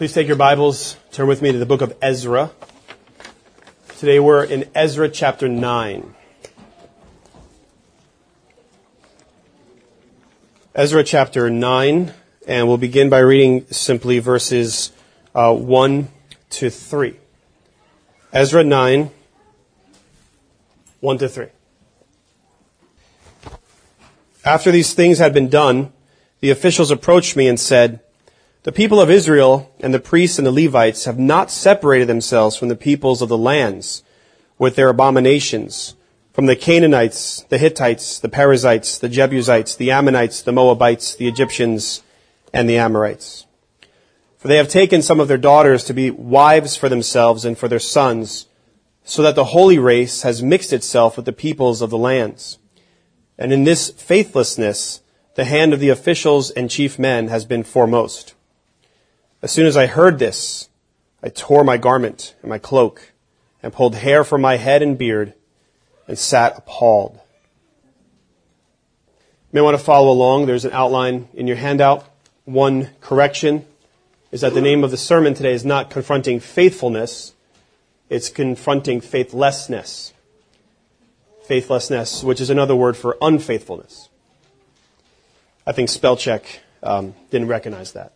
Please take your Bibles, turn with me to the book of Ezra. Today we're in Ezra chapter 9. Ezra chapter 9, and we'll begin by reading simply verses 1 to 3. Ezra 9, 1 to 3. After these things had been done, the officials approached me and said, "The people of Israel and the priests and the Levites have not separated themselves from the peoples of the lands with their abominations, from the Canaanites, the Hittites, the Perizzites, the Jebusites, the Ammonites, the Moabites, the Egyptians, and the Amorites. For they have taken some of their daughters to be wives for themselves and for their sons, so that the holy race has mixed itself with the peoples of the lands. And in this faithlessness, the hand of the officials and chief men has been foremost. As soon as I heard this, I tore my garment and my cloak and pulled hair from my head and beard and sat appalled." You may want to follow along. There's an outline in your handout. One correction is that the name of the sermon today is not confronting faithfulness. It's confronting faithlessness. Faithlessness, which is another word for unfaithfulness. I think spell check didn't recognize that.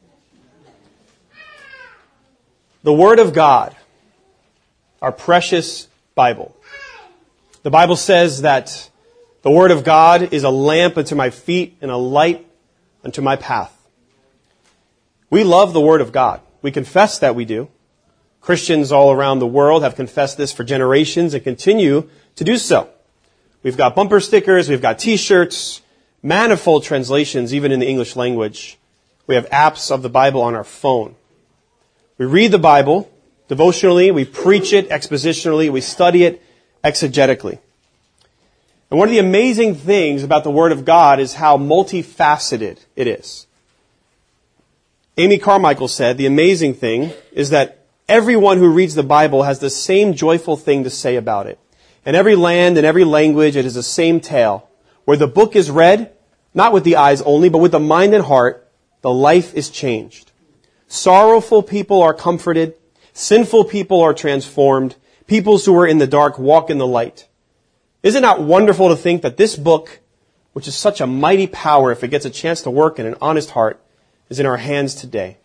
The Word of God, our precious Bible. The Bible says that the Word of God is a lamp unto my feet and a light unto my path. We love the Word of God. We confess that we do. Christians all around the world have confessed this for generations and continue to do so. We've got bumper stickers, we've got t-shirts, manifold translations, even in the English language. We have apps of the Bible on our phone. We read the Bible devotionally, we preach it expositionally, we study it exegetically. And one of the amazing things about the Word of God is how multifaceted it is. Amy Carmichael said, "The amazing thing is that everyone who reads the Bible has the same joyful thing to say about it. In every land and every language, it is the same tale. Where the book is read, not with the eyes only, but with the mind and heart, the life is changed. Sorrowful people are comforted. Sinful people are transformed. Peoples who are in the dark walk in the light." Is it not wonderful to think that this book, which is such a mighty power if it gets a chance to work in an honest heart, is in our hands today?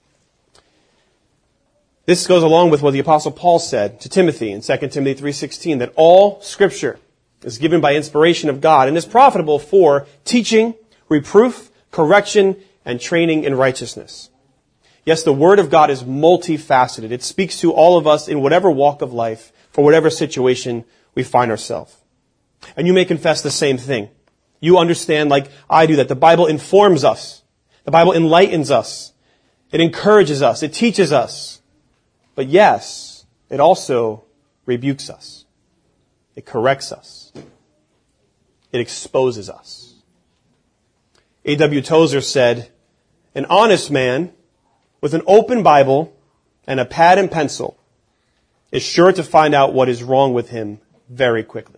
This goes along with what the Apostle Paul said to Timothy in 2 Timothy 3:16, that all Scripture is given by inspiration of God and is profitable for teaching, reproof, correction, and training in righteousness. Yes, the Word of God is multifaceted. It speaks to all of us in whatever walk of life, for whatever situation we find ourselves. And you may confess the same thing. You understand, like I do, that the Bible informs us. The Bible enlightens us. It encourages us. It teaches us. But yes, it also rebukes us. It corrects us. It exposes us. A.W. Tozer said, "An honest man with an open Bible and a pad and pencil is sure to find out what is wrong with him very quickly."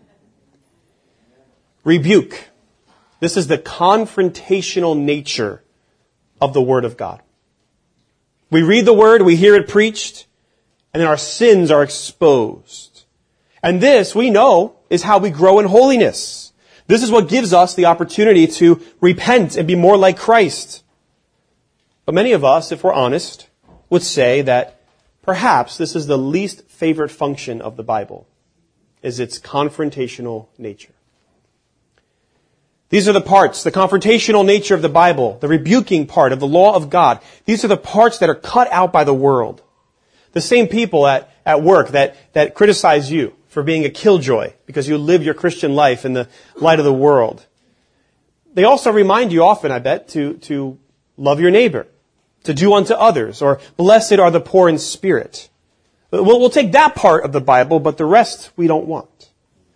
Rebuke. This is the confrontational nature of the Word of God. We read the Word, we hear it preached, and then our sins are exposed. And this, we know, is how we grow in holiness. This is what gives us the opportunity to repent and be more like Christ. But many of us, if we're honest, would say that perhaps this is the least favorite function of the Bible, is its confrontational nature. These are the parts, the confrontational nature of the Bible, the rebuking part of the law of God. These are the parts that are cut out by the world. The same people at work that criticize you for being a killjoy because you live your Christian life in the light of the world. They also remind you often, I bet, to love your neighbor, to do unto others, or blessed are the poor in spirit. We'll take that part of the Bible, but the rest we don't want.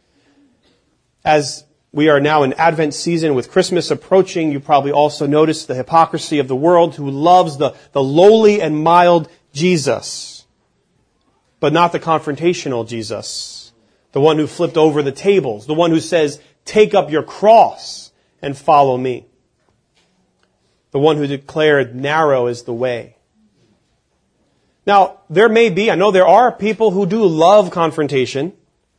As we are now in Advent season with Christmas approaching, you probably also notice the hypocrisy of the world who loves the lowly and mild Jesus, but not the confrontational Jesus, the one who flipped over the tables, the one who says, "Take up your cross and follow me." The one who declared, "Narrow is the way Now, I know there are people who do love confrontation,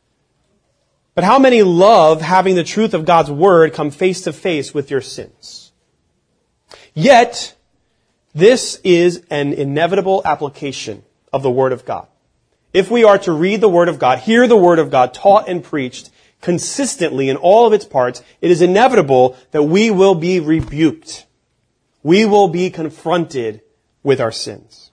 but how many love having the truth of God's Word come face to face with your sins? Yet, this is an inevitable application of the Word of God. If we are to read the Word of God, hear the Word of God taught and preached consistently in all of its parts, it is inevitable that we will be rebuked. We will be confronted with our sins.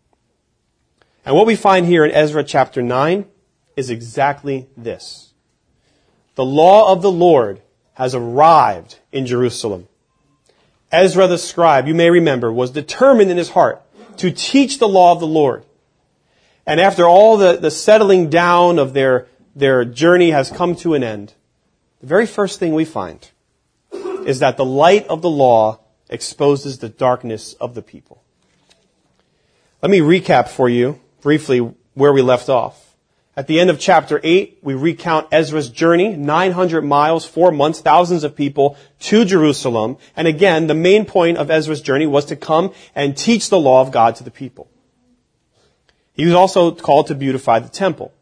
And what we find here in Ezra chapter 9 is exactly this. The law of the Lord has arrived in Jerusalem. Ezra the scribe, you may remember, was determined in his heart to teach the law of the Lord. And after all the settling down of their journey has come to an end, the very first thing we find is that the light of the law exposes the darkness of the people. Let me recap for you briefly where we left off. At the end of chapter 8, we recount Ezra's journey, 900 miles, 4 months, thousands of people to Jerusalem. And again, the main point of Ezra's journey was to come and teach the law of God to the people. He was also called to beautify the temple.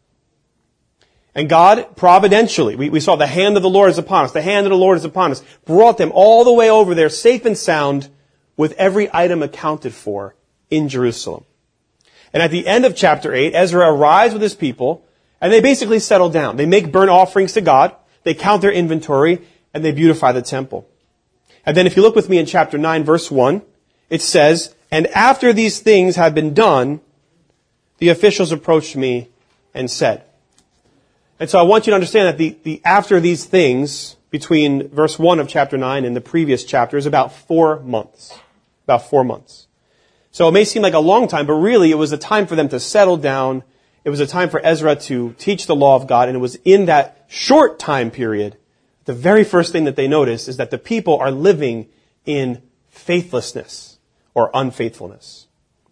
And God providentially, we saw the hand of the Lord is upon us, the hand of the Lord is upon us, brought them all the way over there safe and sound with every item accounted for in Jerusalem. And at the end of chapter 8, Ezra arrives with his people, and they basically settle down. They make burnt offerings to God, they count their inventory, and they beautify the temple. And then if you look with me in chapter 9, verse 1, it says, "And after these things had been done, the officials approached me and said." And so I want you to understand that the after these things, between verse 1 of chapter 9 and the previous chapter, is about 4 months. About 4 months. So it may seem like a long time, but really it was a time for them to settle down. It was a time for Ezra to teach the law of God, and it was in that short time period, the very first thing that they notice is that the people are living in faithlessness or unfaithfulness.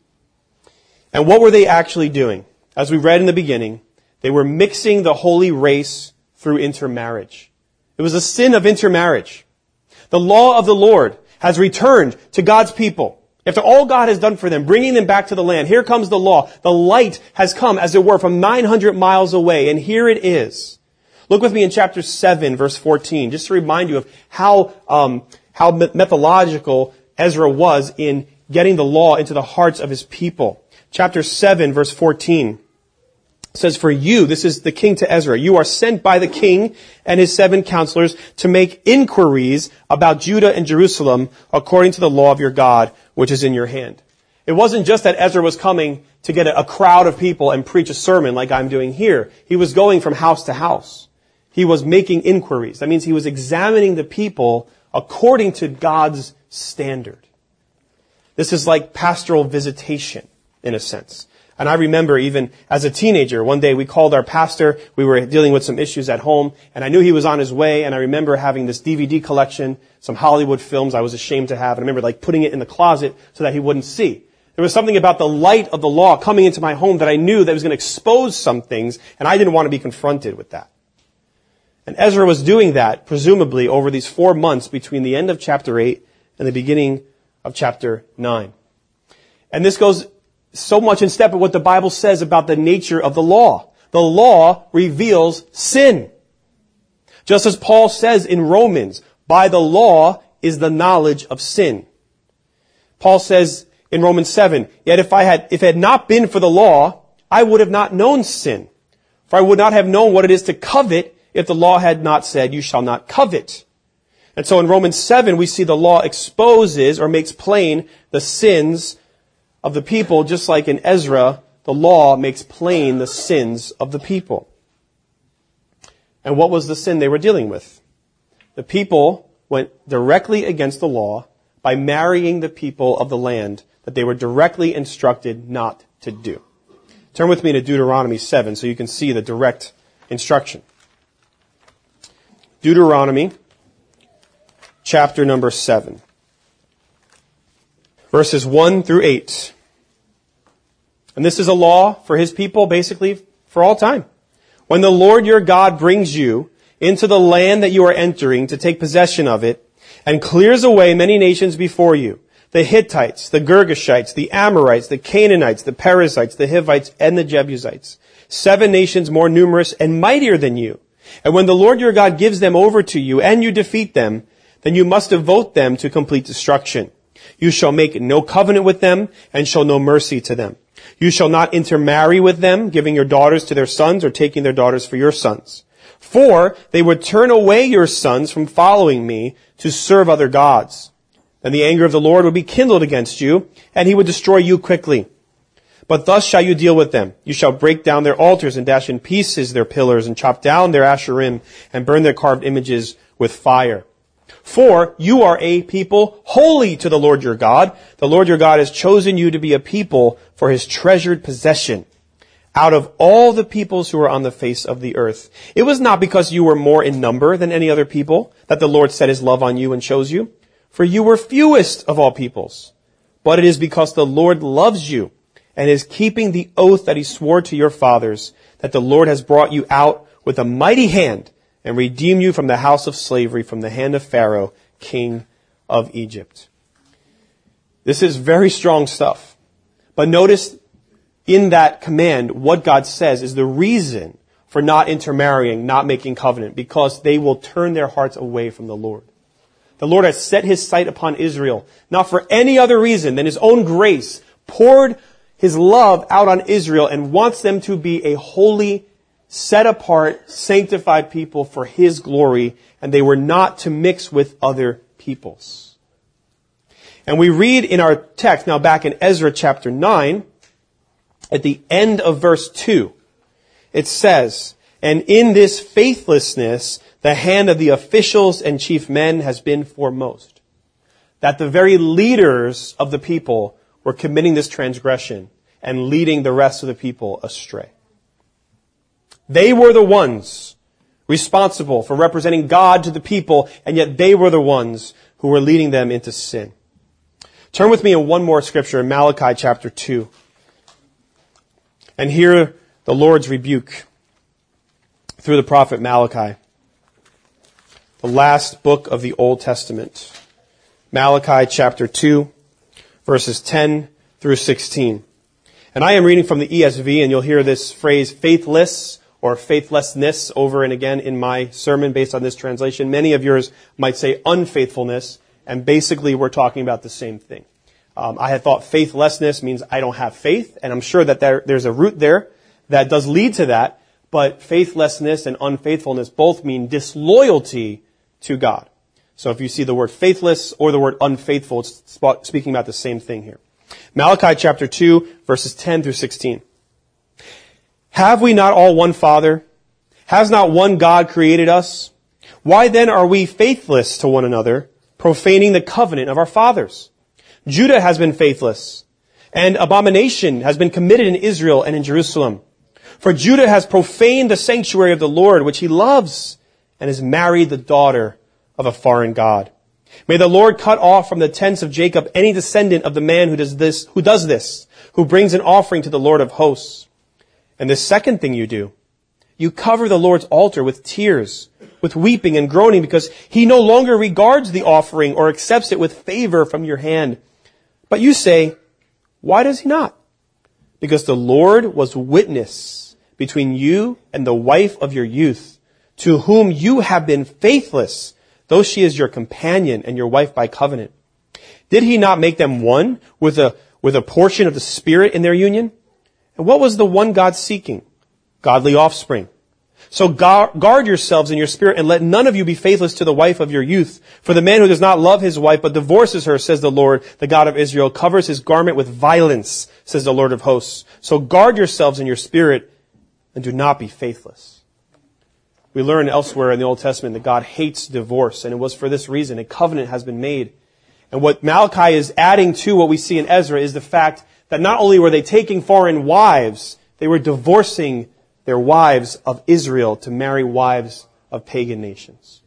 And what were they actually doing? As we read in the beginning, they were mixing the holy race through intermarriage. It was a sin of intermarriage. The law of the Lord has returned to God's people. After all God has done for them, bringing them back to the land, here comes the law. The light has come, as it were, from 900 miles away, and here it is. Look with me in chapter 7, verse 14, just to remind you of how methodological Ezra was in getting the law into the hearts of his people. Chapter 7, verse 14 says, "For you," this is the king to Ezra, "you are sent by the king and his 7 counselors to make inquiries about Judah and Jerusalem according to the law of your God, which is in your hand." It wasn't just that Ezra was coming to get a crowd of people and preach a sermon like I'm doing here. He was going from house to house. He was making inquiries. That means he was examining the people according to God's standard. This is like pastoral visitation, in a sense. And I remember even as a teenager, one day we called our pastor. We were dealing with some issues at home, and I knew he was on his way, and I remember having this DVD collection, some Hollywood films I was ashamed to have, and I remember putting it in the closet so that he wouldn't see. There was something about the light of the law coming into my home that I knew that was going to expose some things, and I didn't want to be confronted with that. And Ezra was doing that, presumably, over these 4 months between the end of chapter 8 and the beginning of chapter 9. And this goes so much in step with what the Bible says about the nature of the law. The law reveals sin. Just as Paul says in Romans, by the law is the knowledge of sin. Paul says in Romans 7, "Yet if it had not been for the law, I would have not known sin. For I would not have known what it is to covet if the law had not said, you shall not covet." And so in Romans 7, we see the law exposes or makes plain the sins of the people, just like in Ezra, the law makes plain the sins of the people. And what was the sin they were dealing with? The people went directly against the law by marrying the people of the land that they were directly instructed not to do. Turn with me to Deuteronomy 7 so you can see the direct instruction. Deuteronomy chapter number 7. Verses 1 through 8. And this is a law for his people, basically, for all time. "When the Lord your God brings you into the land that you are entering to take possession of it, and clears away many nations before you, the Hittites, the Girgashites, the Amorites, the Canaanites, the Perizzites, the Hivites, and the Jebusites. 7 nations more numerous and mightier than you. And when the Lord your God gives them over to you and you defeat them, then you must devote them to complete destruction. You shall make no covenant with them and show no mercy to them. You shall not intermarry with them, giving your daughters to their sons or taking their daughters for your sons. For they would turn away your sons from following me to serve other gods. Then the anger of the Lord would be kindled against you, and he would destroy you quickly. But thus shall you deal with them. You shall break down their altars and dash in pieces their pillars and chop down their asherim and burn their carved images with fire. For you are a people holy to the Lord your God. The Lord your God has chosen you to be a people for his treasured possession out of all the peoples who are on the face of the earth. It was not because you were more in number than any other people that the Lord set his love on you and chose you, for you were fewest of all peoples. But it is because the Lord loves you and is keeping the oath that he swore to your fathers, that the Lord has brought you out with a mighty hand and redeemed you from the house of slavery, from the hand of Pharaoh, king of Egypt. This is very strong stuff. But notice in that command, what God says is the reason for not intermarrying, not making covenant, because they will turn their hearts away from the Lord. The Lord has set his sight upon Israel, not for any other reason than his own grace, poured his love out on Israel and wants them to be a holy, set apart, sanctified people for his glory, and they were not to mix with other peoples. And we read in our text, now back in Ezra chapter 9, at the end of verse 2, it says, "And in this faithlessness, the hand of the officials and chief men has been foremost." That the very leaders of the people were committing this transgression and leading the rest of the people astray. They were the ones responsible for representing God to the people, and yet they were the ones who were leading them into sin. Turn with me in one more scripture, in Malachi chapter 2. And hear the Lord's rebuke through the prophet Malachi, the last book of the Old Testament. Malachi chapter 2, verses 10 through 16. And I am reading from the ESV, and you'll hear this phrase faithless or faithlessness over and again in my sermon based on this translation. Many of yours might say unfaithfulness, and basically we're talking about the same thing. I had thought faithlessness means I don't have faith, and I'm sure that there's a root there that does lead to that, but faithlessness and unfaithfulness both mean disloyalty to God. So if you see the word faithless or the word unfaithful, it's speaking about the same thing here. Malachi chapter 2, verses 10 through 16. "Have we not all one Father? Has not one God created us? Why then are we faithless to one another, profaning the covenant of our fathers? Judah has been faithless, and abomination has been committed in Israel and in Jerusalem. For Judah has profaned the sanctuary of the Lord, which he loves, and has married the daughter of a foreign god. May the Lord cut off from the tents of Jacob any descendant of the man who does this, who brings an offering to the Lord of hosts. And the second thing you do, you cover the Lord's altar with tears, with weeping and groaning, because he no longer regards the offering or accepts it with favor from your hand. But you say, why does he not? Because the Lord was witness between you and the wife of your youth, to whom you have been faithless, though she is your companion and your wife by covenant. Did he not make them one with a portion of the Spirit in their union? And what was the one God seeking? Godly offspring. So guard yourselves in your spirit, and let none of you be faithless to the wife of your youth. For the man who does not love his wife, but divorces her, says the Lord, the God of Israel, covers his garment with violence, says the Lord of hosts. So guard yourselves in your spirit, and do not be faithless." We learn elsewhere in the Old Testament that God hates divorce, and it was for this reason. A covenant has been made. And what Malachi is adding to what we see in Ezra is the fact that not only were they taking foreign wives, they were divorcing their wives of Israel to marry wives of pagan nations.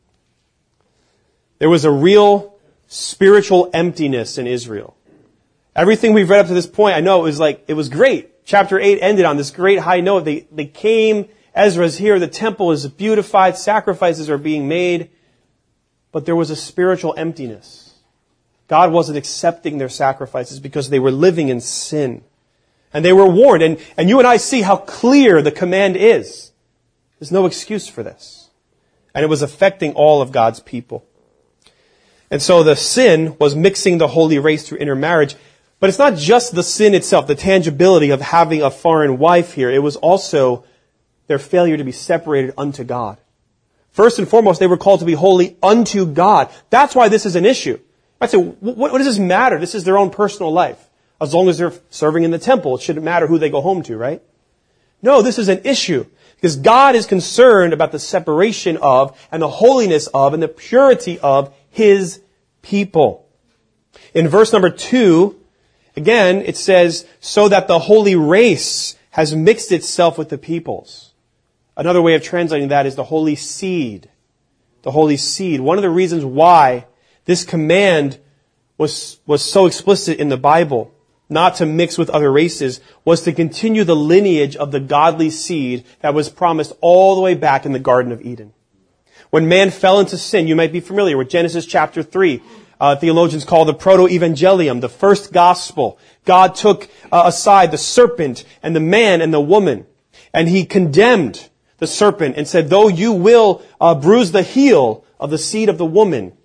There was a real spiritual emptiness in Israel. Everything we've read up to this point, I know it was great. Chapter 8 ended on this great high note. They came, Ezra's here, the temple is beautified, sacrifices are being made, but there was a spiritual emptiness. God wasn't accepting their sacrifices because they were living in sin. And they were warned. And you and I see how clear the command is. There's no excuse for this. And it was affecting all of God's people. And so the sin was mixing the holy race through intermarriage. But it's not just the sin itself, the tangibility of having a foreign wife here. It was also their failure to be separated unto God. First and foremost, they were called to be holy unto God. That's why this is an issue. I say, what does this matter? This is their own personal life. As long as they're serving in the temple, it shouldn't matter who they go home to, right? No, this is an issue. Because God is concerned about the separation of, and the holiness of, and the purity of His people. In verse number 2, again, it says, so that the holy race has mixed itself with the peoples. Another way of translating that is the holy seed. The holy seed. One of the reasons why this command was so explicit in the Bible, not to mix with other races, was to continue the lineage of the godly seed that was promised all the way back in the Garden of Eden. When man fell into sin, you might be familiar with Genesis chapter 3. Theologians call the proto-evangelium, the first gospel. God took aside the serpent and the man and the woman, and He condemned the serpent and said, though you will bruise the heel of the seed of the woman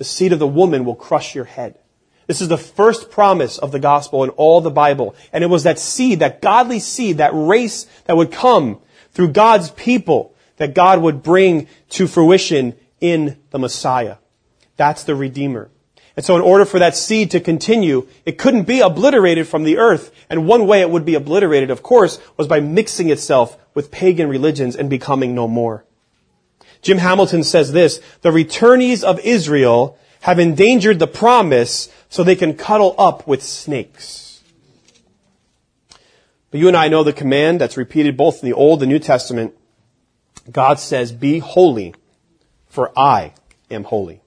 will crush your head. This is the first promise of the gospel in all the Bible. And it was that seed, that godly seed, that race that would come through God's people that God would bring to fruition in the Messiah. That's the Redeemer. And so in order for that seed to continue, it couldn't be obliterated from the earth. And one way it would be obliterated, of course, was by mixing itself with pagan religions and becoming no more. Jim Hamilton says this, the returnees of Israel have endangered the promise so they can cuddle up with snakes. But you and I know the command that's repeated both in the Old and New Testament. God says, be holy, for I am holy.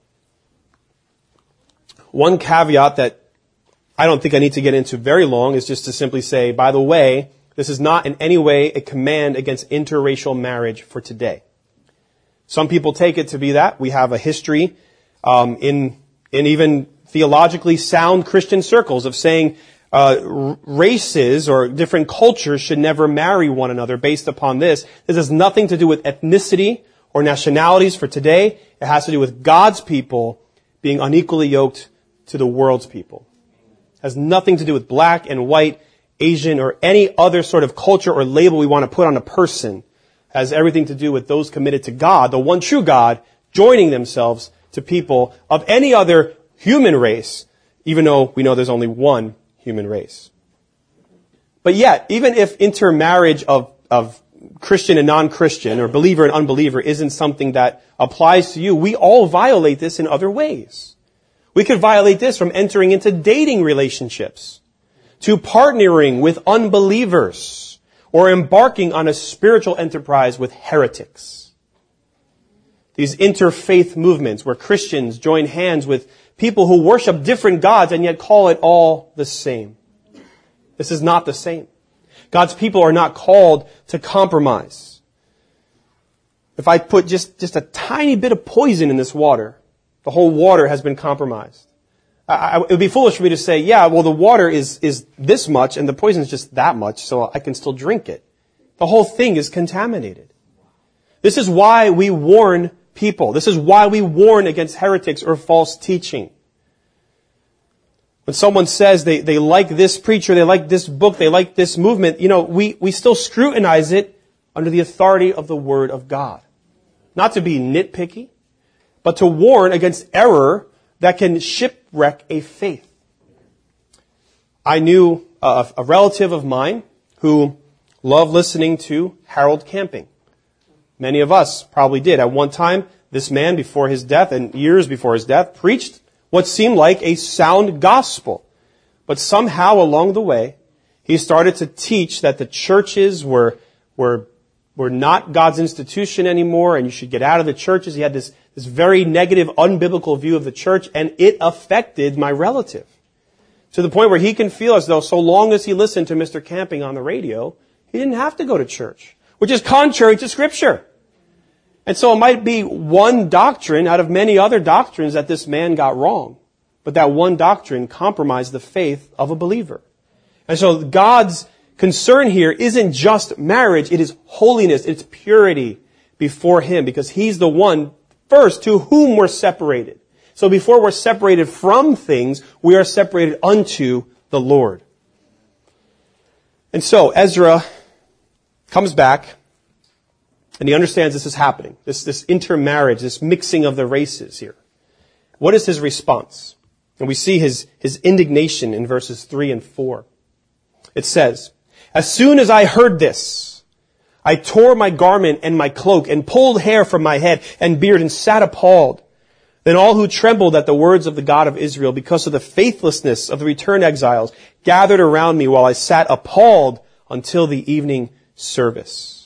One caveat that I don't think I need to get into very long is just to simply say, by the way, this is not in any way a command against interracial marriage for today. Some people take it to be that. We have a history in even theologically sound Christian circles of saying races or different cultures should never marry one another based upon this. This has nothing to do with ethnicity or nationalities for today. It has to do with God's people being unequally yoked to the world's people. It has nothing to do with black and white, Asian, or any other sort of culture or label we want to put on a person. It has everything to do with those committed to God, the one true God, joining themselves to people of any other human race, even though we know there's only one human race. But yet, even if intermarriage of Christian and non-Christian, or believer and unbeliever, isn't something that applies to you, we all violate this in other ways. We could violate this from entering into dating relationships, to partnering with unbelievers, or embarking on a spiritual enterprise with heretics. These interfaith movements where Christians join hands with people who worship different gods and yet call it all the same. This is not the same. God's people are not called to compromise. If I put just a tiny bit of poison in this water, the whole water has been compromised. It would be foolish for me to say, yeah, well, the water is this much and the poison is just that much, so I can still drink it. The whole thing is contaminated. This is why we warn people. This is why we warn against heretics or false teaching. When someone says they like this preacher, they like this book, they like this movement, we still scrutinize it under the authority of the Word of God. Not to be nitpicky, but to warn against error that can shipwreck a faith. I knew a relative of mine who loved listening to Harold Camping. Many of us probably did. At one time, this man, before his death and years before his death, preached what seemed like a sound gospel. But somehow along the way, he started to teach that the churches were not God's institution anymore, and you should get out of the churches. He had this very negative, unbiblical view of the church, and it affected my relative. To the point where he can feel as though so long as he listened to Mr. Camping on the radio, he didn't have to go to church, which is contrary to Scripture. And so it might be one doctrine out of many other doctrines that this man got wrong. but that one doctrine compromised the faith of a believer. And so God's concern here isn't just marriage, it is holiness, it's purity before Him, because He's the one first to whom we're separated. So before we're separated from things, we are separated unto the Lord. And so Ezra comes back, and he understands this is happening, this intermarriage, this mixing of the races here. What is his response? And we see his indignation in verses 3 and 4. It says, "As soon as I heard this, I tore my garment and my cloak and pulled hair from my head and beard and sat appalled. Then all who trembled at the words of the God of Israel because of the faithlessness of the returned exiles gathered around me while I sat appalled until the evening service."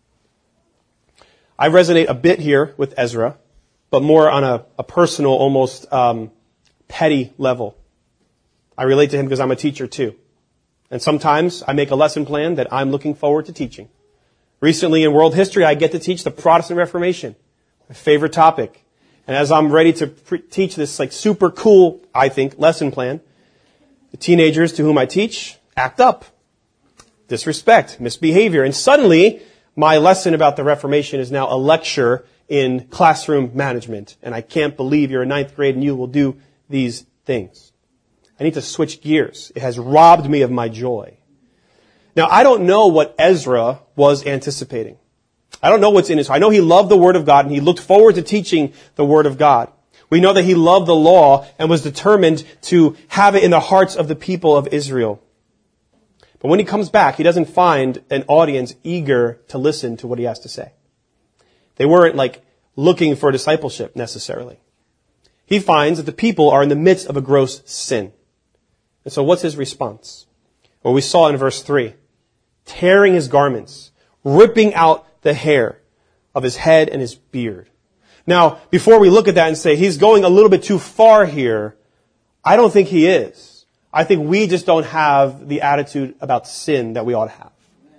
I resonate a bit here with Ezra, but more on a personal, almost petty level. I relate to him because I'm a teacher too. And sometimes I make a lesson plan that I'm looking forward to teaching. Recently in world history, I get to teach the Protestant Reformation, my favorite topic. And as I'm ready to teach this super cool, I think, lesson plan, the teenagers to whom I teach act up. Disrespect, misbehavior. And suddenly, my lesson about the Reformation is now a lecture in classroom management. And I can't believe you're in 9th grade and you will do these things. I need to switch gears. It has robbed me of my joy. Now, I don't know what Ezra was anticipating. I don't know what's in his heart. I know he loved the Word of God and he looked forward to teaching the Word of God. We know that he loved the law and was determined to have it in the hearts of the people of Israel. But when he comes back, he doesn't find an audience eager to listen to what he has to say. They weren't looking for discipleship necessarily. He finds that the people are in the midst of a gross sin. And so what's his response? Well, we saw in verse 3, tearing his garments, ripping out the hair of his head and his beard. Now, before we look at that and say he's going a little bit too far here, I don't think he is. I think we just don't have the attitude about sin that we ought to have.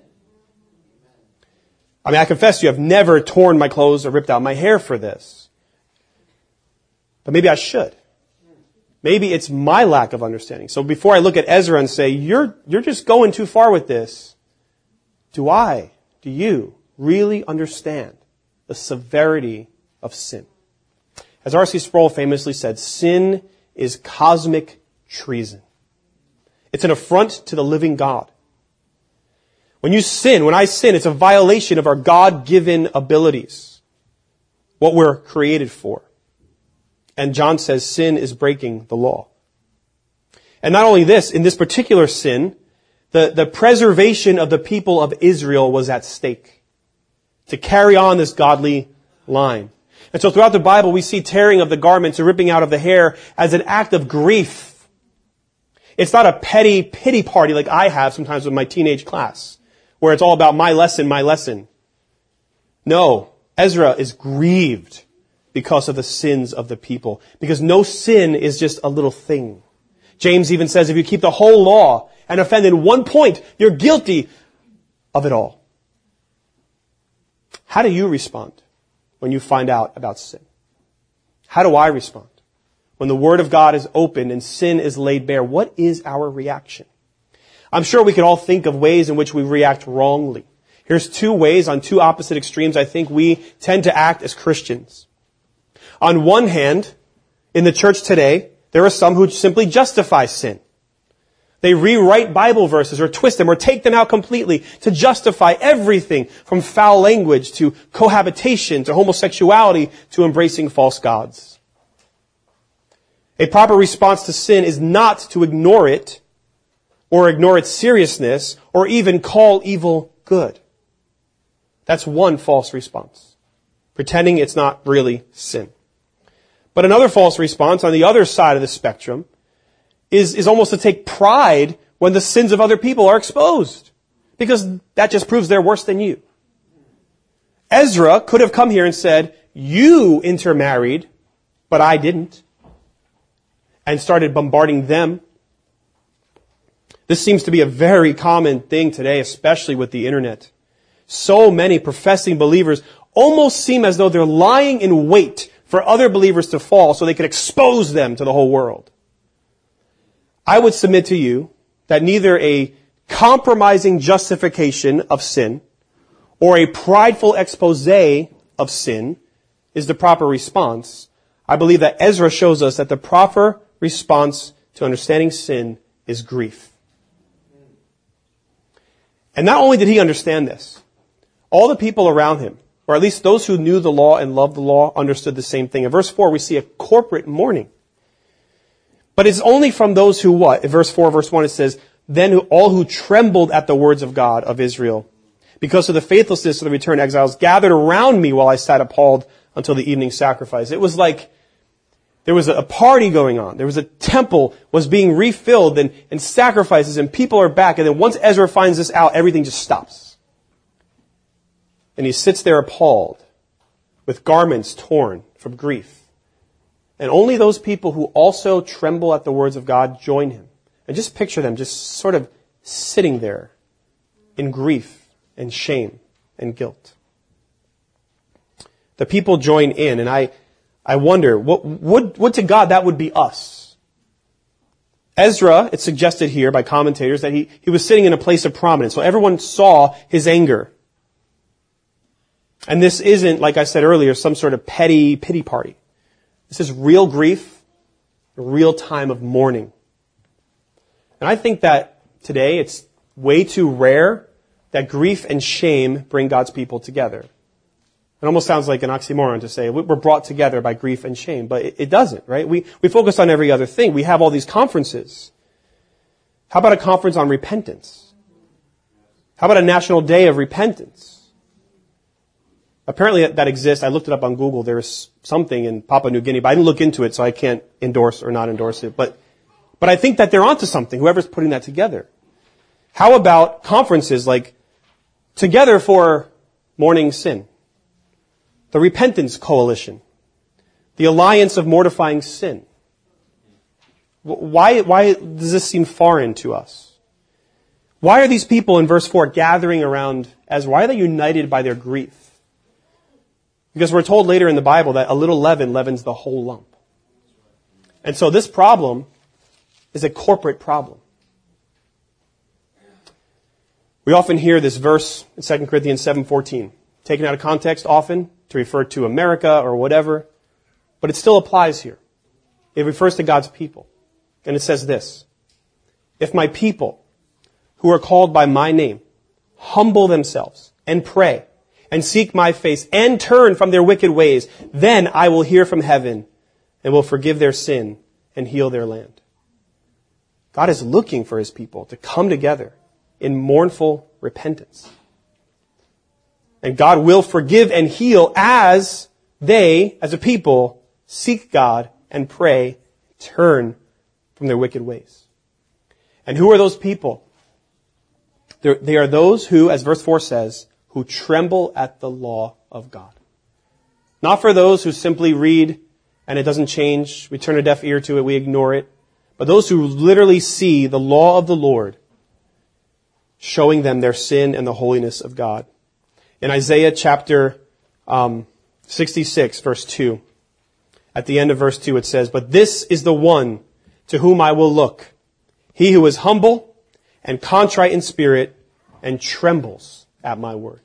I mean, I confess to you, I've never torn my clothes or ripped out my hair for this. But maybe I should. Maybe it's my lack of understanding. So before I look at Ezra and say, you're just going too far with this, do you really understand the severity of sin? As R.C. Sproul famously said, sin is cosmic treason. It's an affront to the living God. When I sin, it's a violation of our God-given abilities, what we're created for. And John says sin is breaking the law. And not only this, in this particular sin, the preservation of the people of Israel was at stake to carry on this godly line. And so throughout the Bible, we see tearing of the garments and ripping out of the hair as an act of grief. It's not a petty pity party like I have sometimes with my teenage class, where it's all about my lesson. No, Ezra is grieved because of the sins of the people. Because no sin is just a little thing. James even says if you keep the whole law and offend in one point, you're guilty of it all. How do you respond when you find out about sin? How do I respond? When the Word of God is opened and sin is laid bare, what is our reaction? I'm sure we can all think of ways in which we react wrongly. Here's 2 ways on 2 opposite extremes I think we tend to act as Christians. On one hand, in the church today, there are some who simply justify sin. They rewrite Bible verses or twist them or take them out completely to justify everything from foul language to cohabitation to homosexuality to embracing false gods. A proper response to sin is not to ignore it or ignore its seriousness or even call evil good. That's one false response, pretending it's not really sin. But another false response on the other side of the spectrum is almost to take pride when the sins of other people are exposed. Because that just proves they're worse than you. Ezra could have come here and said, you intermarried, but I didn't. And started bombarding them. This seems to be a very common thing today, especially with the internet. So many professing believers almost seem as though they're lying in wait for other believers to fall so they could expose them to the whole world. I would submit to you that neither a compromising justification of sin or a prideful expose of sin is the proper response. I believe that Ezra shows us that the proper response to understanding sin is grief. And not only did he understand this, all the people around him, or at least those who knew the law and loved the law, understood the same thing. In verse 4, we see a corporate mourning. But it's only from those who what? In verse 4, verse 1, it says, then all who trembled at the words of God of Israel, because of the faithlessness of the returned exiles, gathered around me while I sat appalled until the evening sacrifice. It was like there was a party going on. There was a temple was being refilled and sacrifices and people are back. And then once Ezra finds this out, everything just stops. And he sits there appalled with garments torn from grief. And only those people who also tremble at the words of God join him. And just picture them just sort of sitting there in grief and shame and guilt. The people join in, and I wonder, what to God that would be us. Ezra, it's suggested here by commentators that he was sitting in a place of prominence, so everyone saw his anger. And this isn't, like I said earlier, some sort of petty pity party. This is real grief, a real time of mourning. And I think that today it's way too rare that grief and shame bring God's people together. It almost sounds like an oxymoron to say we're brought together by grief and shame, but it doesn't, right? We focus on every other thing. We have all these conferences. How about a conference on repentance? How about a national day of repentance? Apparently that exists. I looked it up on Google. There's something in Papua New Guinea, but I didn't look into it, so I can't endorse or not endorse it. But I think that they're onto something, whoever's putting that together. How about conferences like Together for Mourning Sin, the Repentance Coalition, the Alliance of Mortifying Sin? Why does this seem foreign to us? Why are these people in verse 4 gathering around Ezra? Why are they united by their grief? Because we're told later in the Bible that a little leaven leavens the whole lump. And so this problem is a corporate problem. We often hear this verse in 2 Corinthians 7:14, taken out of context often to refer to America or whatever, but it still applies here. It refers to God's people. And it says this, if my people who are called by my name humble themselves and pray and seek my face and turn from their wicked ways, then I will hear from heaven and will forgive their sin and heal their land. God is looking for his people to come together in mournful repentance. And God will forgive and heal as they, as a people, seek God and pray, turn from their wicked ways. And who are those people? They are those who, as verse 4 says, who tremble at the law of God. Not for those who simply read and it doesn't change, we turn a deaf ear to it, we ignore it, but those who literally see the law of the Lord showing them their sin and the holiness of God. In Isaiah chapter 66, verse 2, at the end of verse 2 it says, but this is the one to whom I will look, he who is humble and contrite in spirit and trembles at my word.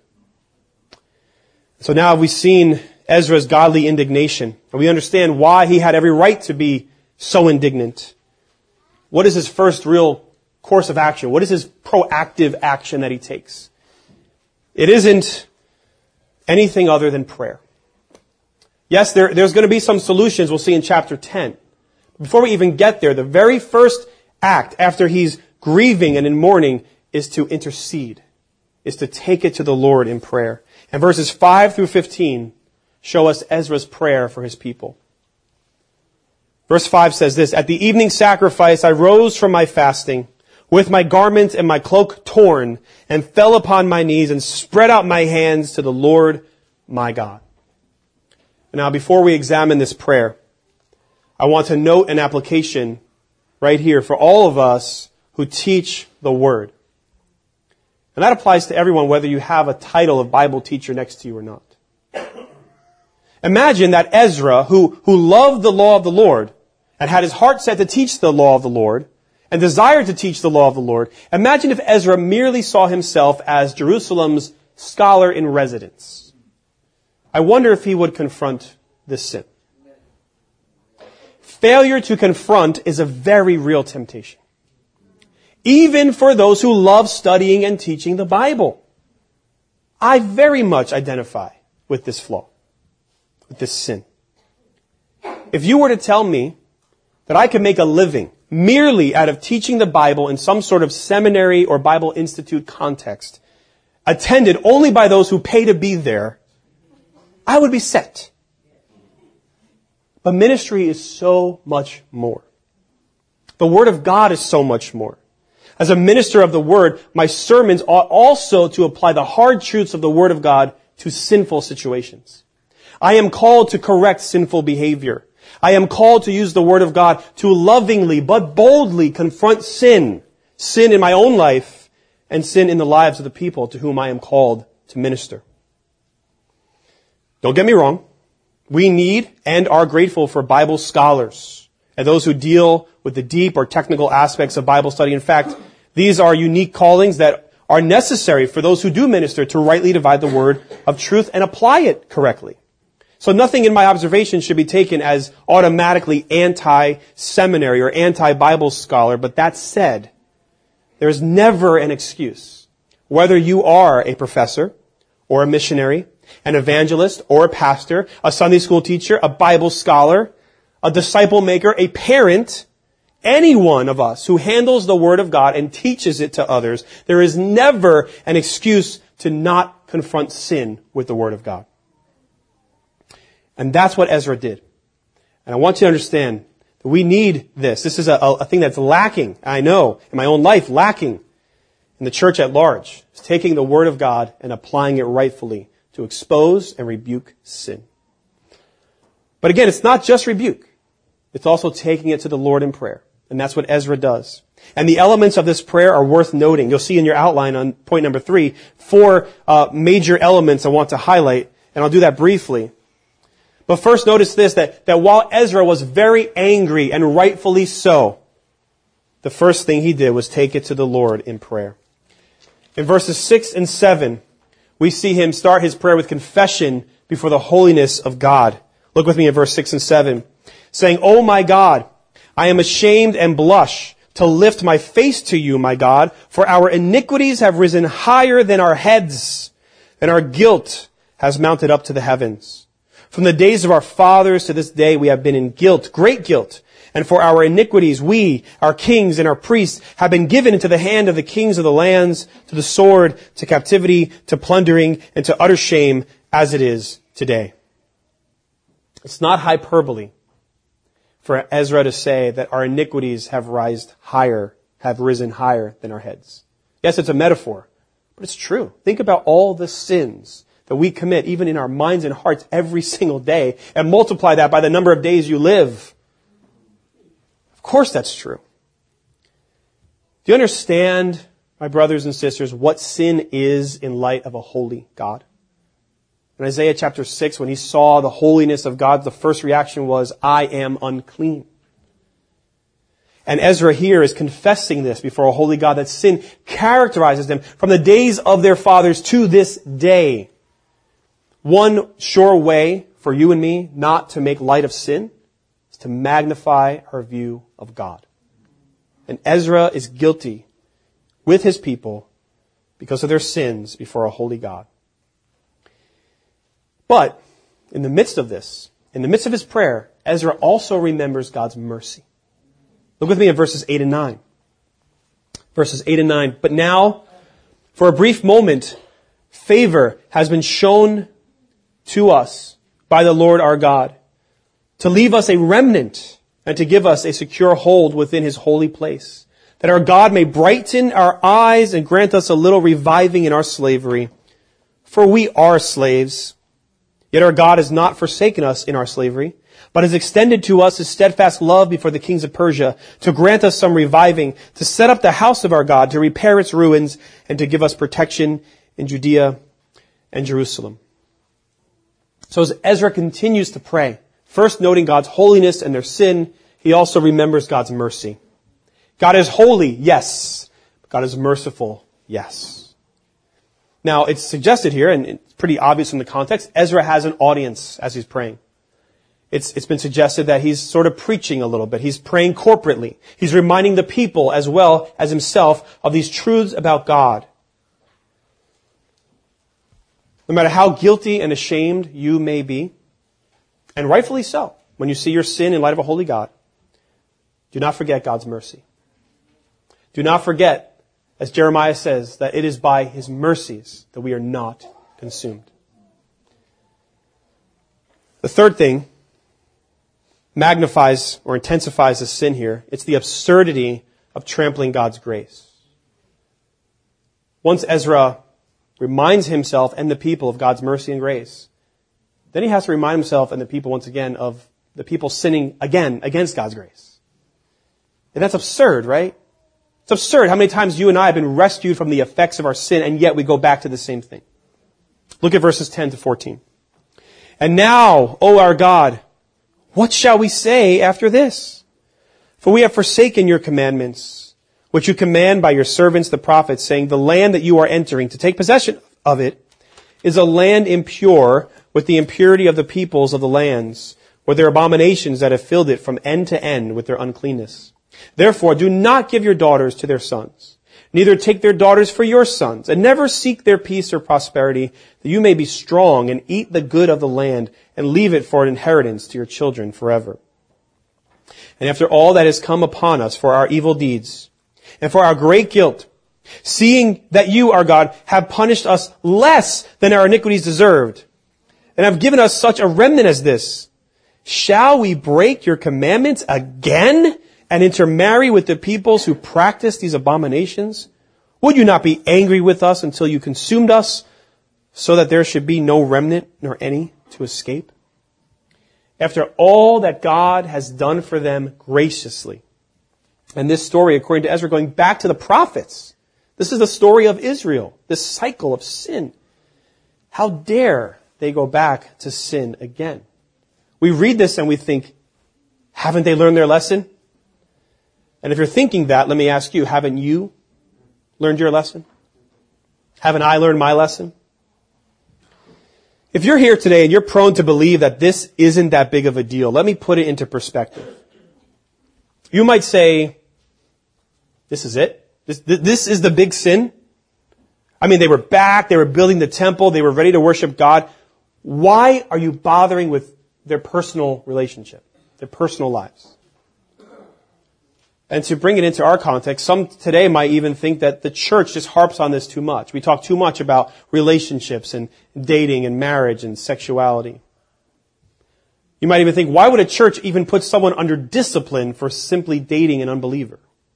So now we've seen Ezra's godly indignation, and we understand why he had every right to be so indignant. What is his first real course of action? What is his proactive action that he takes? It isn't anything other than prayer. Yes, there's going to be some solutions we'll see in chapter 10. Before we even get there, the very first act after he's grieving and in mourning is to intercede, is to take it to the Lord in prayer. And verses 5 through 15 show us Ezra's prayer for his people. Verse 5 says this, at the evening sacrifice I rose from my fasting, with my garment and my cloak torn, and fell upon my knees and spread out my hands to the Lord my God. Now, before we examine this prayer, I want to note an application right here for all of us who teach the Word. And that applies to everyone, whether you have a title of Bible teacher next to you or not. Imagine that Ezra, who loved the law of the Lord and had his heart set to teach the law of the Lord, and desired to teach the law of the Lord, imagine if Ezra merely saw himself as Jerusalem's scholar in residence. I wonder if he would confront this sin. Failure to confront is a very real temptation, even for those who love studying and teaching the Bible. I very much identify with this flaw, with this sin. If you were to tell me that I could make a living merely out of teaching the Bible in some sort of seminary or Bible Institute context, attended only by those who pay to be there, I would be set. But ministry is so much more. The Word of God is so much more. As a minister of the Word, my sermons ought also to apply the hard truths of the Word of God to sinful situations. I am called to correct sinful behavior. I am called to use the Word of God to lovingly but boldly confront sin. Sin in my own life and sin in the lives of the people to whom I am called to minister. Don't get me wrong. We need and are grateful for Bible scholars and those who deal with the deep or technical aspects of Bible study. In fact, these are unique callings that are necessary for those who do minister to rightly divide the word of truth and apply it correctly. So nothing in my observation should be taken as automatically anti-seminary or anti-Bible scholar. But that said, there is never an excuse. Whether you are a professor or a missionary, an evangelist or a pastor, a Sunday school teacher, a Bible scholar, a disciple maker, a parent, any one of us who handles the Word of God and teaches it to others, there is never an excuse to not confront sin with the Word of God. And that's what Ezra did. And I want you to understand that we need this. This is a thing that's lacking, I know, in my own life, lacking in the church at large. It's taking the Word of God and applying it rightfully to expose and rebuke sin. But again, it's not just rebuke. It's also taking it to the Lord in prayer. And that's what Ezra does. And the elements of this prayer are worth noting. You'll see in your outline on point number 3, 4 major elements I want to highlight, and I'll do that briefly. But first notice this, that while Ezra was very angry, and rightfully so, the first thing he did was take it to the Lord in prayer. In verses 6 and 7, we see him start his prayer with confession before the holiness of God. Look with me at verse 6 and 7. Saying, "O my God, I am ashamed and blush to lift my face to you, my God, for our iniquities have risen higher than our heads, and our guilt has mounted up to the heavens. From the days of our fathers to this day we have been in guilt, great guilt. And for our iniquities, we, our kings and our priests, have been given into the hand of the kings of the lands, to the sword, to captivity, to plundering, and to utter shame, as it is today." It's not hyperbole for Ezra to say that our iniquities have risen higher than our heads. Yes, it's a metaphor, but it's true. Think about all the sins that we commit, even in our minds and hearts, every single day, and multiply that by the number of days you live. Of course that's true. Do you understand, my brothers and sisters, what sin is in light of a holy God? In Isaiah chapter 6, when he saw the holiness of God, the first reaction was, "I am unclean." And Ezra here is confessing this before a holy God, that sin characterizes them from the days of their fathers to this day. One sure way for you and me not to make light of sin is to magnify our view of God. And Ezra is guilty with his people because of their sins before a holy God. But in the midst of this, in the midst of his prayer, Ezra also remembers God's mercy. Look with me at verses 8 and 9. Verses 8 and 9. "But now, for a brief moment, favor has been shown to us by the Lord our God, to leave us a remnant and to give us a secure hold within his holy place, that our God may brighten our eyes and grant us a little reviving in our slavery. For we are slaves. Yet our God has not forsaken us in our slavery, but has extended to us his steadfast love before the kings of Persia, to grant us some reviving, to set up the house of our God, to repair its ruins, and to give us protection in Judea and Jerusalem." So as Ezra continues to pray, first noting God's holiness and their sin, he also remembers God's mercy. God is holy, yes. God is merciful, yes. Now, it's suggested here, and it's pretty obvious from the context, Ezra has an audience as he's praying. It's been suggested that he's sort of preaching a little bit. He's praying corporately. He's reminding the people as well as himself of these truths about God. No matter how guilty and ashamed you may be, and rightfully so, when you see your sin in light of a holy God, do not forget God's mercy. Do not forget, as Jeremiah says, that it is by His mercies that we are not consumed. The third thing magnifies or intensifies the sin here. It's the absurdity of trampling God's grace. Once Ezra reminds himself and the people of God's mercy and grace, then he has to remind himself and the people once again of the people sinning again against God's grace. And that's absurd, right? It's absurd how many times you and I have been rescued from the effects of our sin, and yet we go back to the same thing. Look at verses 10 to 14. And now, O our God, what shall we say after this? For we have forsaken your commandments, which you command by your servants the prophets, saying, the land that you are entering to take possession of it is a land impure with the impurity of the peoples of the lands, with their abominations that have filled it from end to end with their uncleanness. Therefore, do not give your daughters to their sons, neither take their daughters for your sons, and never seek their peace or prosperity, that you may be strong and eat the good of the land and leave it for an inheritance to your children forever. And after all that has come upon us for our evil deeds and for our great guilt, seeing that you, our God, have punished us less than our iniquities deserved, and have given us such a remnant as this, shall we break your commandments again and intermarry with the peoples who practice these abominations? Would you not be angry with us until you consumed us, so that there should be no remnant nor any to escape? After all that God has done for them graciously. And this story, according to Ezra, going back to the prophets, this is the story of Israel, this cycle of sin. How dare they go back to sin again? We read this and we think, haven't they learned their lesson? And if you're thinking that, let me ask you, haven't you learned your lesson? Haven't I learned my lesson? If you're here today and you're prone to believe that this isn't that big of a deal, let me put it into perspective. You might say, this is it? This is the big sin? I mean, they were back, they were building the temple, they were ready to worship God. Why are you bothering with their personal relationship, their personal lives? And to bring it into our context, some today might even think that the church just harps on this too much. We talk too much about relationships and dating and marriage and sexuality. You might even think, why would a church even put someone under discipline for simply dating an unbeliever?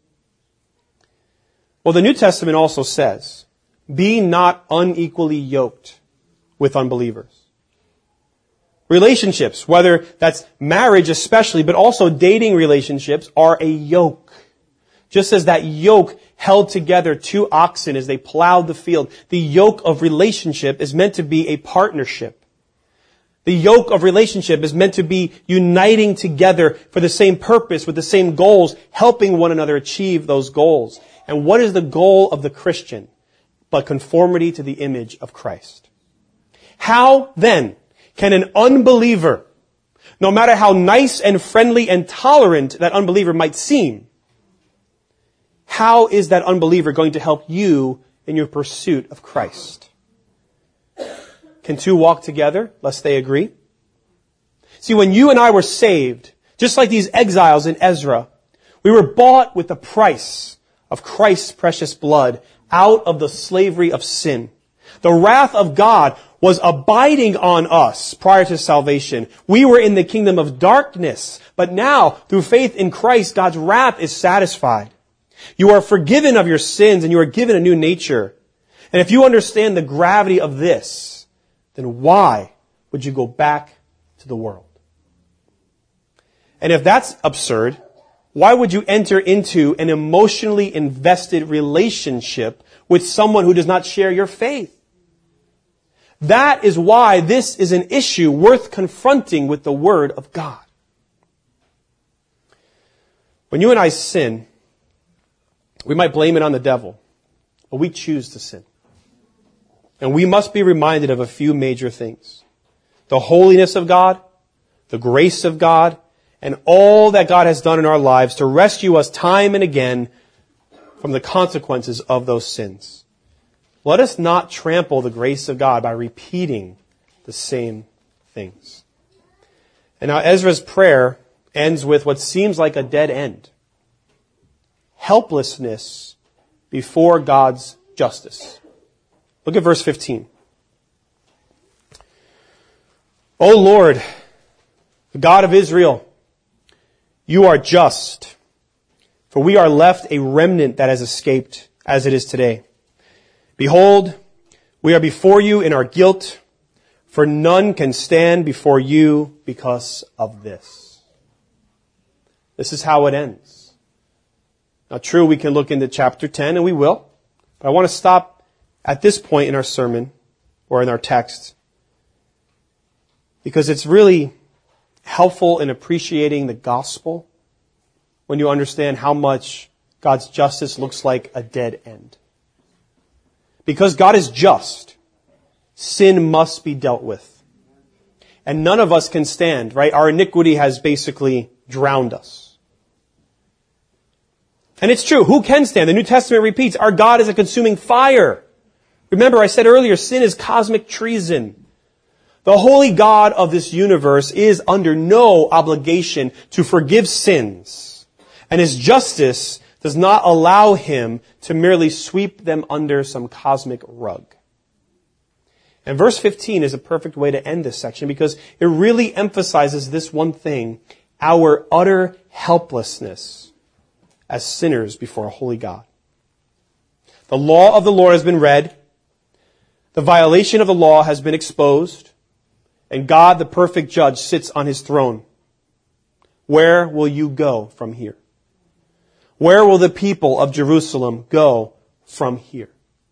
Well, the New Testament also says, be not unequally yoked with unbelievers. Relationships, whether that's marriage especially, but also dating relationships, are a yoke. Just as that yoke held together two oxen as they plowed the field, the yoke of relationship is meant to be a partnership. The yoke of relationship is meant to be uniting together for the same purpose, with the same goals, helping one another achieve those goals. And what is the goal of the Christian but conformity to the image of Christ? How then can an unbeliever, no matter how nice and friendly and tolerant that unbeliever might seem, how is that unbeliever going to help you in your pursuit of Christ? Can two walk together lest they agree? See, when you and I were saved, just like these exiles in Ezra, we were bought with the price of Christ's precious blood out of the slavery of sin. The wrath of God was abiding on us prior to salvation. We were in the kingdom of darkness, but now, through faith in Christ, God's wrath is satisfied. You are forgiven of your sins and you are given a new nature. And if you understand the gravity of this, then why would you go back to the world? And if that's absurd, why would you enter into an emotionally invested relationship with someone who does not share your faith? That is why this is an issue worth confronting with the Word of God. When you and I sin, We might blame it on the devil, but we choose to sin. And we must be reminded of a few major things. The holiness of God, the grace of God, and all that God has done in our lives to rescue us time and again from the consequences of those sins. Let us not trample the grace of God by repeating the same things. And now Ezra's prayer ends with what seems like a dead end. Helplessness before God's justice. Look at verse 15. O Lord, the God of Israel, you are just, for we are left a remnant that has escaped as it is today. Behold, we are before you in our guilt, for none can stand before you because of this. This is how it ends. Now, true, we can look into chapter 10, and we will, but I want to stop at this point in our sermon, or in our text, because it's really helpful in appreciating the gospel when you understand how much God's justice looks like a dead end. Because God is just, sin must be dealt with. And none of us can stand, right? Our iniquity has basically drowned us. And it's true, who can stand? The New Testament repeats, our God is a consuming fire. Remember, I said earlier, sin is cosmic treason. The holy God of this universe is under no obligation to forgive sins. And His justice does not allow Him to merely sweep them under some cosmic rug. And verse 15 is a perfect way to end this section because it really emphasizes this one thing, our utter helplessness as sinners before a holy God. The law of the Lord has been read. The violation of the law has been exposed. And God, the perfect judge, sits on His throne. Where will you go from here? Where will the people of Jerusalem go from here?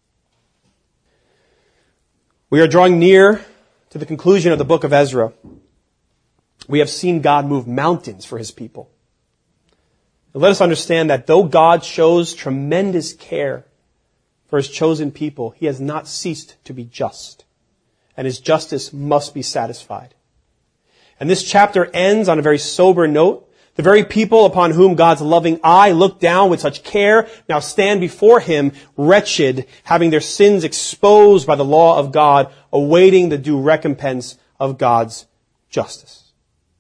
We are drawing near to the conclusion of the book of Ezra. We have seen God move mountains for His people. And let us understand that though God shows tremendous care for His chosen people, He has not ceased to be just. And His justice must be satisfied. And this chapter ends on a very sober note. The very people upon whom God's loving eye looked down with such care now stand before Him wretched, having their sins exposed by the law of God, awaiting the due recompense of God's justice.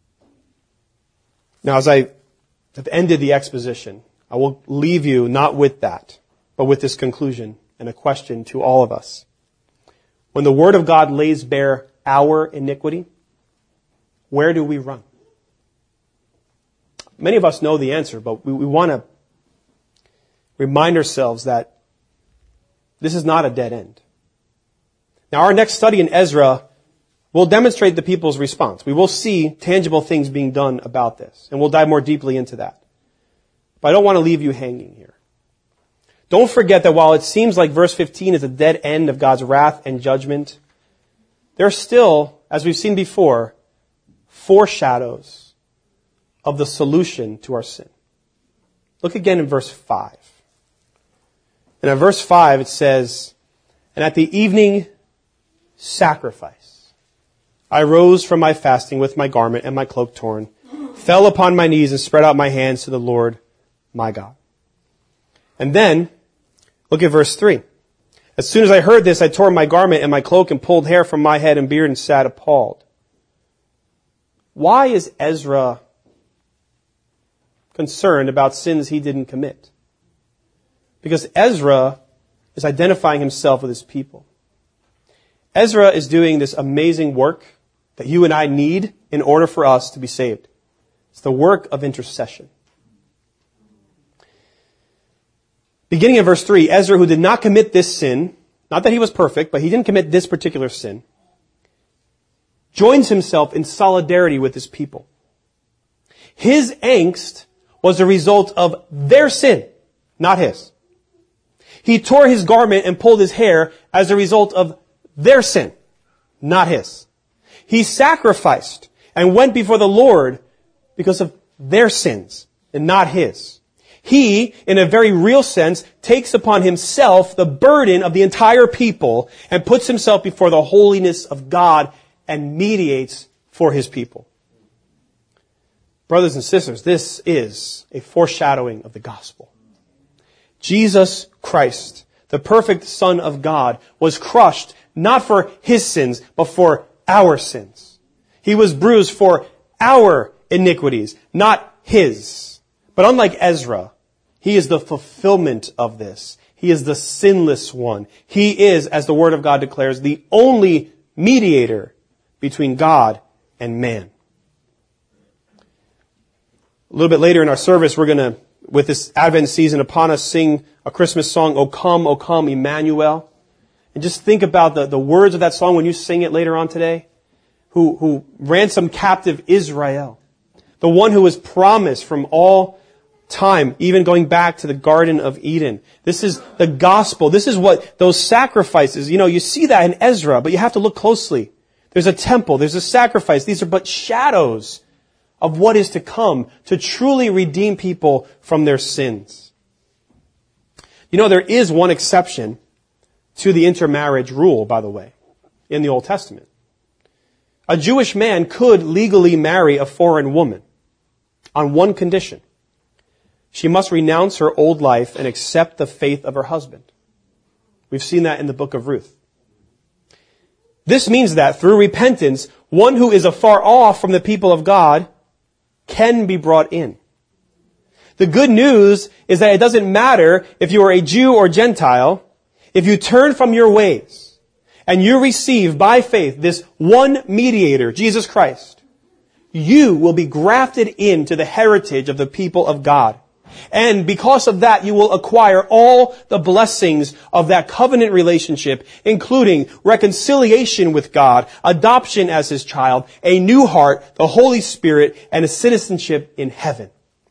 Now, as I have ended the exposition, I will leave you not with that, but with this conclusion and a question to all of us. When the Word of God lays bare our iniquity, where do we run? Many of us know the answer, but we want to remind ourselves that this is not a dead end. Now, our next study in Ezra will demonstrate the people's response. We will see tangible things being done about this, and we'll dive more deeply into that. But I don't want to leave you hanging here. Don't forget that while it seems like verse 15 is a dead end of God's wrath and judgment, there are still, as we've seen before, foreshadows of the solution to our sin. Look again in verse 5. And in verse 5 it says, "And at the evening sacrifice, I rose from my fasting with my garment and my cloak torn, fell upon my knees and spread out my hands to the Lord my God." And then, look at verse 3. "As soon as I heard this, I tore my garment and my cloak and pulled hair from my head and beard and sat appalled." Why is Ezra concerned about sins he didn't commit? Because Ezra is identifying himself with his people. Ezra is doing this amazing work that you and I need in order for us to be saved. It's the work of intercession. Beginning in verse 3, Ezra, who did not commit this sin, not that he was perfect, but he didn't commit this particular sin, joins himself in solidarity with his people. His angst was a result of their sin, not his. He tore his garment and pulled his hair as a result of their sin, not his. He sacrificed and went before the Lord because of their sins and not his. He, in a very real sense, takes upon himself the burden of the entire people and puts himself before the holiness of God and mediates for his people. Brothers and sisters, this is a foreshadowing of the gospel. Jesus Christ, the perfect Son of God, was crushed not for his sins, but for our sins. He was bruised for our iniquities, not his. But unlike Ezra, he is the fulfillment of this. He is the sinless one. He is, as the Word of God declares, the only mediator between God and man. A little bit later in our service, we're going to, with this Advent season upon us, sing a Christmas song, O Come, Emmanuel. And just think about the words of that song when you sing it later on today. Who ransomed captive Israel. The one who was promised from all time, even going back to the Garden of Eden. This is the gospel. This is what those sacrifices, you see that in Ezra, but you have to look closely. There's a temple, there's a sacrifice. These are but shadows of what is to come to truly redeem people from their sins. There is one exception to the intermarriage rule, by the way, in the Old Testament. A Jewish man could legally marry a foreign woman on one condition. She must renounce her old life and accept the faith of her husband. We've seen that in the book of Ruth. This means that through repentance, one who is afar off from the people of God can be brought in. The good news is that it doesn't matter if you are a Jew or Gentile. If you turn from your ways and you receive by faith this one mediator, Jesus Christ, you will be grafted into the heritage of the people of God. And because of that, you will acquire all the blessings of that covenant relationship, including reconciliation with God, adoption as his child, a new heart, the Holy Spirit, and a citizenship in heaven.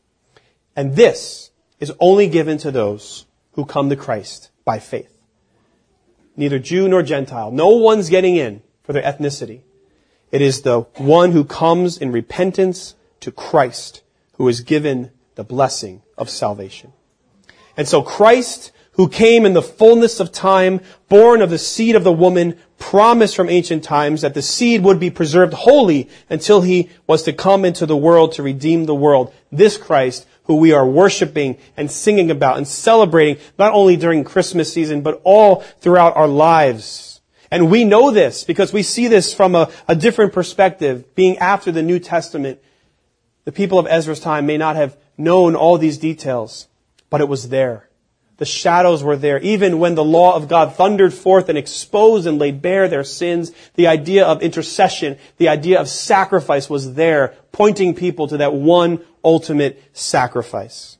And this is only given to those who come to Christ by faith. Neither Jew nor Gentile. No one's getting in for their ethnicity. It is the one who comes in repentance to Christ who is given the blessing of salvation. And so Christ, who came in the fullness of time, born of the seed of the woman, promised from ancient times that the seed would be preserved holy until he was to come into the world to redeem the world. This Christ, who we are worshiping and singing about and celebrating, not only during Christmas season, but all throughout our lives. And we know this because we see this from a different perspective, being after the New Testament. The people of Ezra's time may not have known all these details, but it was there. The shadows were there. Even when the law of God thundered forth and exposed and laid bare their sins, the idea of intercession, the idea of sacrifice was there, pointing people to that one ultimate sacrifice.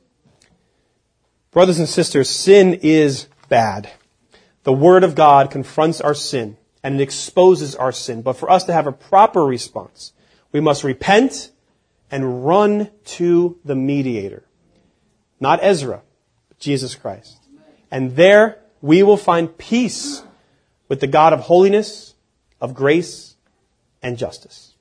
Brothers and sisters, sin is bad. The Word of God confronts our sin and it exposes our sin. But for us to have a proper response, we must repent and run to the mediator. Not Ezra, but Jesus Christ. And there we will find peace with the God of holiness, of grace, and justice.